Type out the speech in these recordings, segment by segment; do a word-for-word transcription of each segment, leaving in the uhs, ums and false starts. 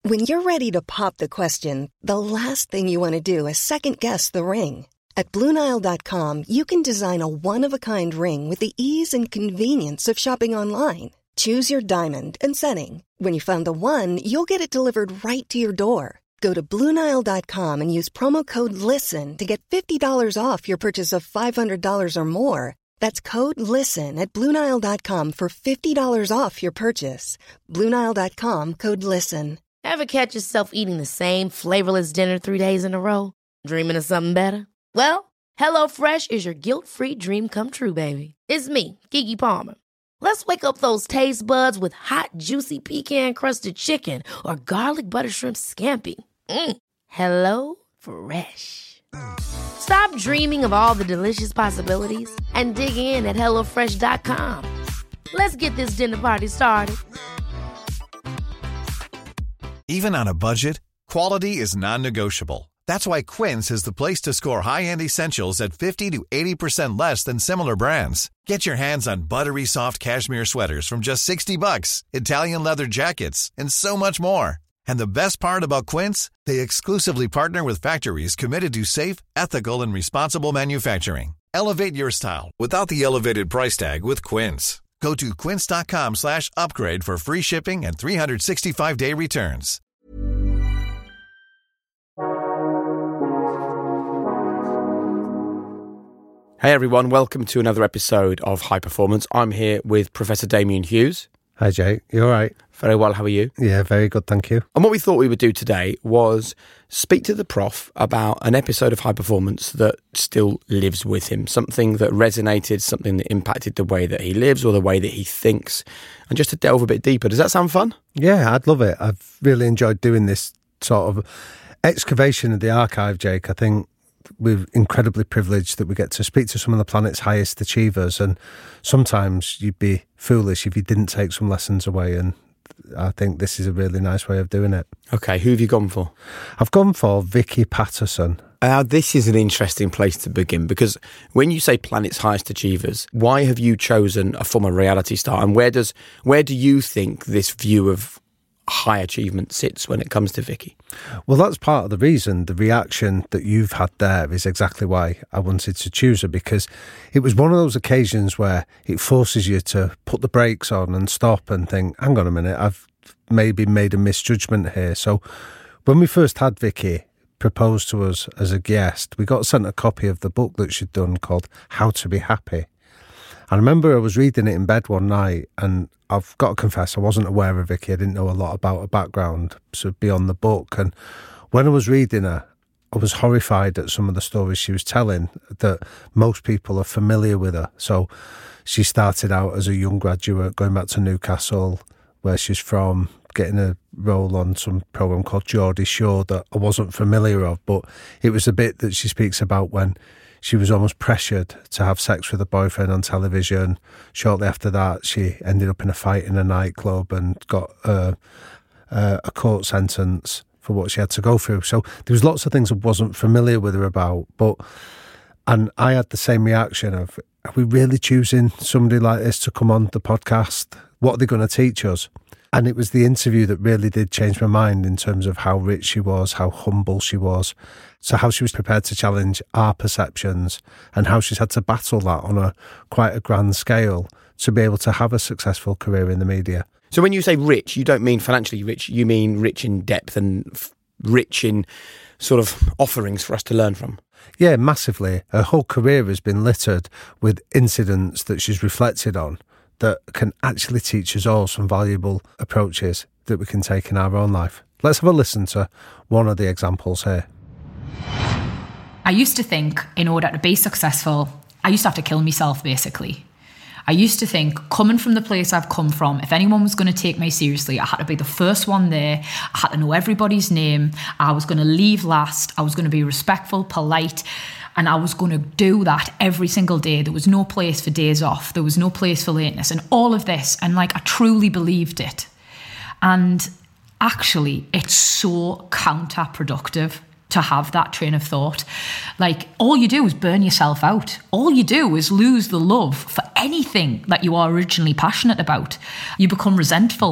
When you're ready to pop the question, the last thing you want to do is second-guess the ring. At Blue Nile dot com, you can design a one-of-a-kind ring with the ease and convenience of shopping online. Choose your diamond and setting. When you find the one, you'll get it delivered right to your door. Go to Blue Nile dot com and use promo code LISTEN to get fifty dollars off your purchase of five hundred dollars or more. That's code LISTEN at Blue Nile dot com for fifty dollars off your purchase. Blue Nile dot com, code LISTEN. Ever catch yourself eating the same flavorless dinner three days in a row? Dreaming of something better? Well, HelloFresh is your guilt-free dream come true, baby. It's me, Keke Palmer. Let's wake up those taste buds with hot, juicy pecan-crusted chicken or garlic butter shrimp scampi. Mm. Hello Fresh. Stop dreaming of all the delicious possibilities and dig in at hello fresh dot com. Let's get this dinner party started. Even on a budget, quality is non-negotiable. That's why Quince is the place to score high-end essentials at fifty to eighty percent less than similar brands. Get your hands on buttery soft cashmere sweaters from just sixty bucks, Italian leather jackets, and so much more. And the best part about Quince, they exclusively partner with factories committed to safe, ethical, and responsible manufacturing. Elevate your style without the elevated price tag with Quince. Go to quince dot com slash upgrade for free shipping and three sixty-five day returns. Hey everyone, welcome to another episode of High Performance. I'm here with Professor Damien Hughes. Hi Jake, you all right? Very well, how are you? Yeah, very good, thank you. And what we thought we would do today was speak to the prof about an episode of High Performance that still lives with him, something that resonated, something that impacted the way that he lives or the way that he thinks, and just to delve a bit deeper. Does that sound fun? Yeah, I'd love it. I've really enjoyed doing this sort of excavation of the archive, Jake. I think we're incredibly privileged that we get to speak to some of the planet's highest achievers, and sometimes you'd be foolish if you didn't take some lessons away, and I think this is a really nice way of doing it. Okay, who have you gone for? I've gone for Vicky Patterson. Uh, this is an interesting place to begin, because when you say planet's highest achievers, why have you chosen a former reality star, and where does where do you think this view of high achievement sits when it comes to Vicky? Well, that's part of the reason. The reaction that you've had there is exactly why I wanted to choose her, because it was one of those occasions where it forces you to put the brakes on and stop and think, hang on a minute, I've maybe made a misjudgment here. So when we first had Vicky proposed to us as a guest, we got sent a copy of the book that she'd done called How to Be Happy. I remember I was reading it in bed one night, and I've got to confess, I wasn't aware of Vicky. I didn't know a lot about her background, so beyond the book. And when I was reading her, I was horrified at some of the stories she was telling, that most people are familiar with her. So she started out as a young graduate, going back to Newcastle, where she's from, getting a role on some programme called Geordie Shore that I wasn't familiar of, but it was a bit that she speaks about when she was almost pressured to have sex with a boyfriend on television. Shortly after that, she ended up in a fight in a nightclub and got a, a, a court sentence for what she had to go through. So there was lots of things I wasn't familiar with her about. But and I had the same reaction of, are we really choosing somebody like this to come on the podcast? What are they going to teach us? And it was the interview that really did change my mind in terms of how rich she was, how humble she was, so how she was prepared to challenge our perceptions, and how she's had to battle that on a quite a grand scale to be able to have a successful career in the media. So when you say rich, you don't mean financially rich, you mean rich in depth and f- rich in sort of offerings for us to learn from. Yeah, massively. Her whole career has been littered with incidents that she's reflected on that can actually teach us all some valuable approaches that we can take in our own life. Let's have a listen to one of the examples here. I used to think in order to be successful, I used to have to kill myself, basically. I used to think, coming from the place I've come from, if anyone was going to take me seriously, I had to be the first one there. I had to know everybody's name. I was going to leave last. I was going to be respectful, polite, and I was going to do that every single day. There was no place for days off. There was no place for lateness and all of this. And like, I truly believed it. And actually, it's so counterproductive to have that train of thought. Like, all you do is burn yourself out. All you do is lose the love for anything that you are originally passionate about. You become resentful.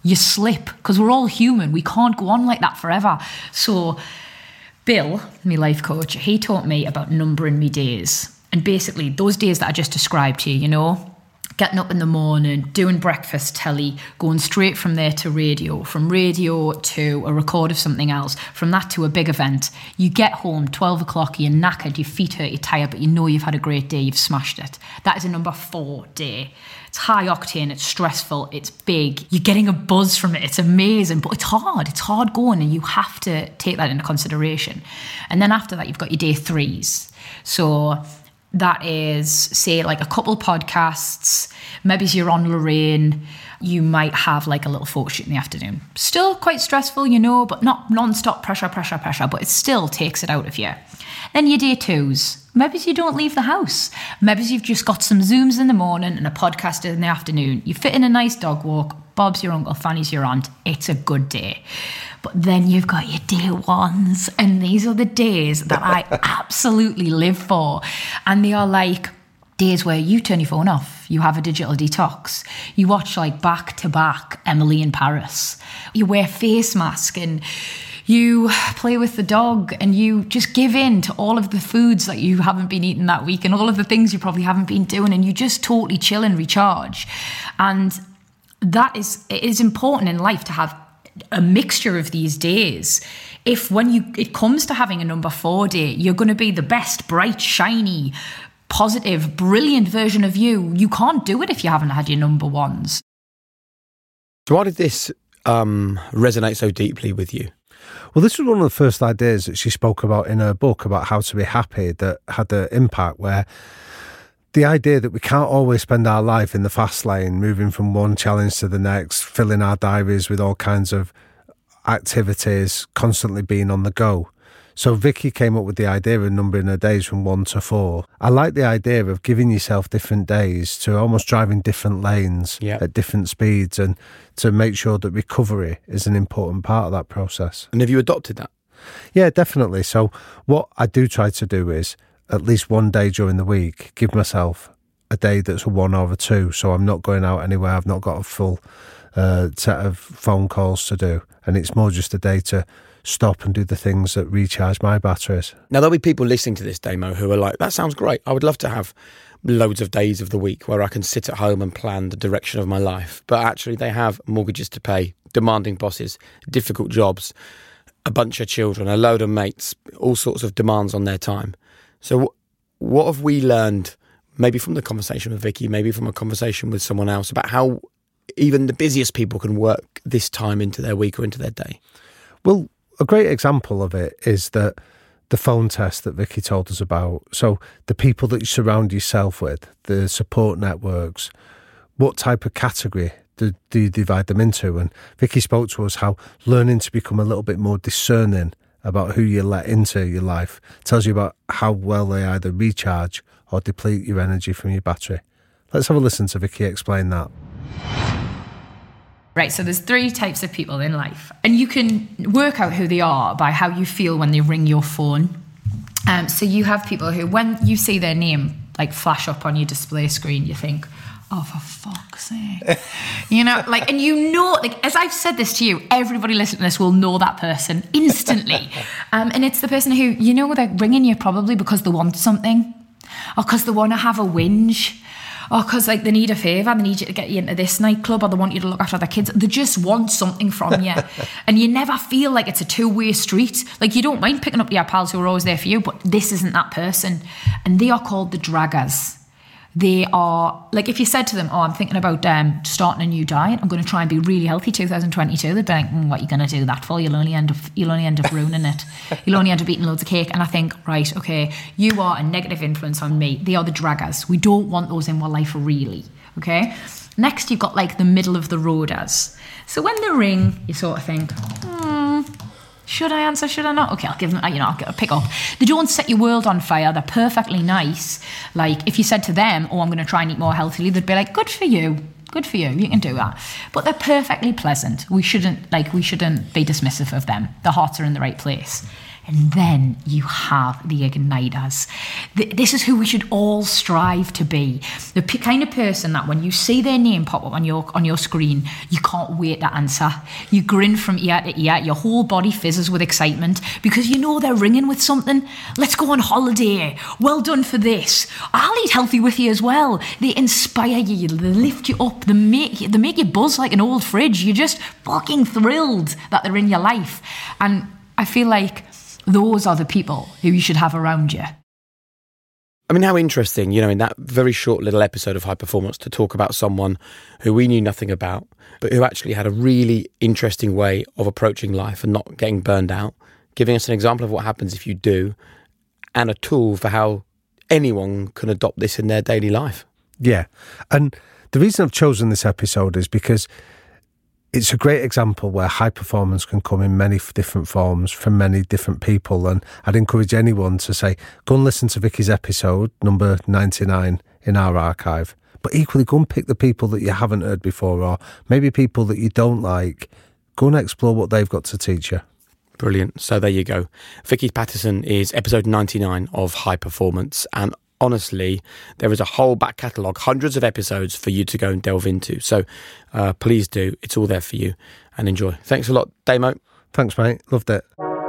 You slip, because we're all human. We can't go on like that forever. So Bill, my life coach, he taught me about numbering me days. And basically, those days that I just described to you, you know, getting up in the morning, doing breakfast telly, going straight from there to radio, from radio to a record of something else, from that to a big event. You get home, twelve o'clock, you're knackered, your feet hurt, you're tired, but you know you've had a great day, you've smashed it. That is a number four day. It's high octane, it's stressful, it's big. You're getting a buzz from it, it's amazing, but it's hard. It's hard going, and you have to take that into consideration. And then after that, you've got your day threes. So that is, say, like a couple podcasts. Maybe you're on Lorraine. You might have like a little photo shoot in the afternoon. Still quite stressful, you know, but not non-stop pressure, pressure, pressure, but it still takes it out of you. Then your day twos. Maybe you don't leave the house. Maybe you've just got some Zooms in the morning and a podcast in the afternoon. You fit in a nice dog walk. Bob's your uncle, Fanny's your aunt. It's a good day. But then you've got your day ones, and these are the days that I absolutely live for. And they are like days where you turn your phone off, you have a digital detox, you watch like back to back Emily in Paris, you wear face mask and you play with the dog, and you just give in to all of the foods that you haven't been eating that week and all of the things you probably haven't been doing, and you just totally chill and recharge. And that is, it is important in life to have a mixture of these days. If when you it comes to having a number four day, you're going to be the best, bright, shiny, positive, brilliant version of you. You can't do it if you haven't had your number ones. So why did this um, resonate so deeply with you? Well, this was one of the first ideas that she spoke about in her book about how to be happy that had the impact, where the idea that we can't always spend our life in the fast lane, moving from one challenge to the next, filling our diaries with all kinds of activities, constantly being on the go. So Vicky came up with the idea of numbering her days from one to four. I like the idea of giving yourself different days to almost drive in different lanes yeah. at different speeds, and to make sure that recovery is an important part of that process. And have you adopted that? Yeah, definitely. So what I do try to do is, at least one day during the week, give myself a day that's a one or a two, so I'm not going out anywhere, I've not got a full uh, set of phone calls to do, and it's more just a day to stop and do the things that recharge my batteries. Now, there'll be people listening to this demo who are like, that sounds great, I would love to have loads of days of the week where I can sit at home and plan the direction of my life, but actually they have mortgages to pay, demanding bosses, difficult jobs, a bunch of children, a load of mates, all sorts of demands on their time. So what have we learned, maybe from the conversation with Vicky, maybe from a conversation with someone else, about how even the busiest people can work this time into their week or into their day? Well, a great example of it is that the phone test that Vicky told us about. So the people that you surround yourself with, the support networks, what type of category do, do you divide them into? And Vicky spoke to us how learning to become a little bit more discerning about who you let into your life tells you about how well they either recharge or deplete your energy from your battery. Let's have a listen to Vicky explain that. Right, so there's three types of people in life, and you can work out who they are by how you feel when they ring your phone. Um, so you have people who, when you see their name like flash up on your display screen, you think, oh, for fuck's sake. You know, like, and you know, like, as I've said this to you, everybody listening to this will know that person instantly. Um, and it's the person who, you know, they're ringing you probably because they want something, or because they want to have a whinge, or because like they need a favour, they need you to get you into this nightclub, or they want you to look after their kids. They just want something from you. And you never feel like it's a two-way street. Like, you don't mind picking up your pals who are always there for you, but this isn't that person. And they are called the draggers. They are, like, if you said to them, oh, I'm thinking about um, starting a new diet, I'm going to try and be really healthy two thousand twenty-two, they'd be like, mm, what are you going to do that for? You'll only end up you'll only end up ruining it. You'll only end up eating loads of cake. And I think, right, okay, you are a negative influence on me. They are the draggers. We don't want those in our life, really, okay? Next, you've got, like, the middle of the roaders. So when they ring, you sort of think, hmm, should I answer? Should I not? Okay, I'll give them, you know, I'll pick up. They don't set your world on fire. They're perfectly nice. Like, if you said to them, oh, I'm going to try and eat more healthily, they'd be like, good for you. Good for you. You can do that. But they're perfectly pleasant. We shouldn't, like, we shouldn't be dismissive of them. Their hearts are in the right place. And then you have the igniters. This is who we should all strive to be. The p- kind of person that when you see their name pop up on your on your screen, you can't wait to answer. You grin from ear to ear. Your whole body fizzes with excitement because you know they're ringing with something. Let's go on holiday. Well done for this. I'll eat healthy with you as well. They inspire you. They lift you up. They make you, they make you buzz like an old fridge. You're just fucking thrilled that they're in your life. And I feel like those are the people who you should have around you. I mean, how interesting, you know, in that very short little episode of High Performance to talk about someone who we knew nothing about, but who actually had a really interesting way of approaching life and not getting burned out, giving us an example of what happens if you do, and a tool for how anyone can adopt this in their daily life. Yeah. And the reason I've chosen this episode is because it's a great example where high performance can come in many different forms from many different people. And I'd encourage anyone to say, go and listen to Vicky's episode, number ninety-nine in our archive. But equally, go and pick the people that you haven't heard before, or maybe people that you don't like. Go and explore what they've got to teach you. Brilliant. So there you go. Vicky Pattison is episode ninety-nine of High Performance. And honestly, there is a whole back catalogue, hundreds of episodes for you to go and delve into. So uh, please do. It's all there for you, and enjoy. Thanks a lot, Damo. Thanks, mate. Loved it.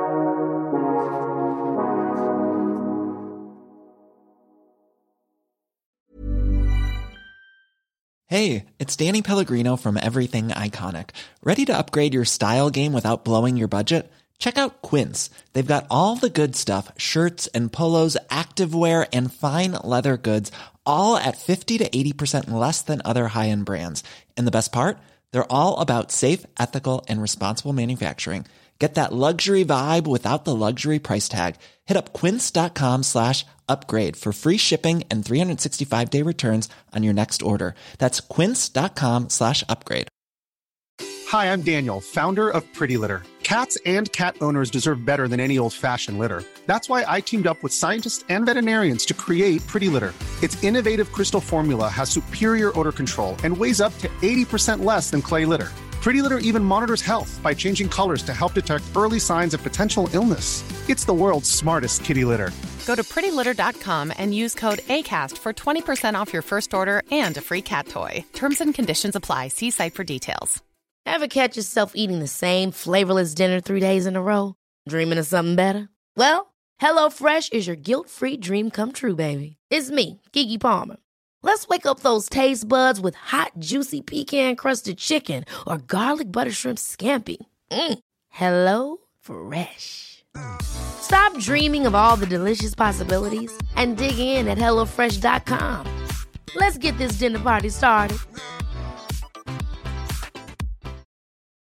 Hey, it's Danny Pellegrino from Everything Iconic. Ready to upgrade your style game without blowing your budget? Check out Quince. They've got all the good stuff, shirts and polos, activewear, and fine leather goods, all at fifty to eighty percent less than other high-end brands. And the best part? They're all about safe, ethical, and responsible manufacturing. Get that luxury vibe without the luxury price tag. Hit up quince.com slash upgrade for free shipping and three sixty-five day returns on your next order. That's quince.com slash upgrade. Hi, I'm Daniel, founder of Pretty Litter. Cats and cat owners deserve better than any old-fashioned litter. That's why I teamed up with scientists and veterinarians to create Pretty Litter. Its innovative crystal formula has superior odor control and weighs up to eighty percent less than clay litter. Pretty Litter even monitors health by changing colors to help detect early signs of potential illness. It's the world's smartest kitty litter. Go to pretty litter dot com and use code ACAST for twenty percent off your first order and a free cat toy. Terms and conditions apply. See site for details. Ever catch yourself eating the same flavorless dinner three days in a row? Dreaming of something better? Well, HelloFresh is your guilt-free dream come true, baby. It's me, Keke Palmer. Let's wake up those taste buds with hot, juicy pecan-crusted chicken or garlic butter shrimp scampi. Mm. Hello Fresh. Stop dreaming of all the delicious possibilities and dig in at hello fresh dot com. Let's get this dinner party started.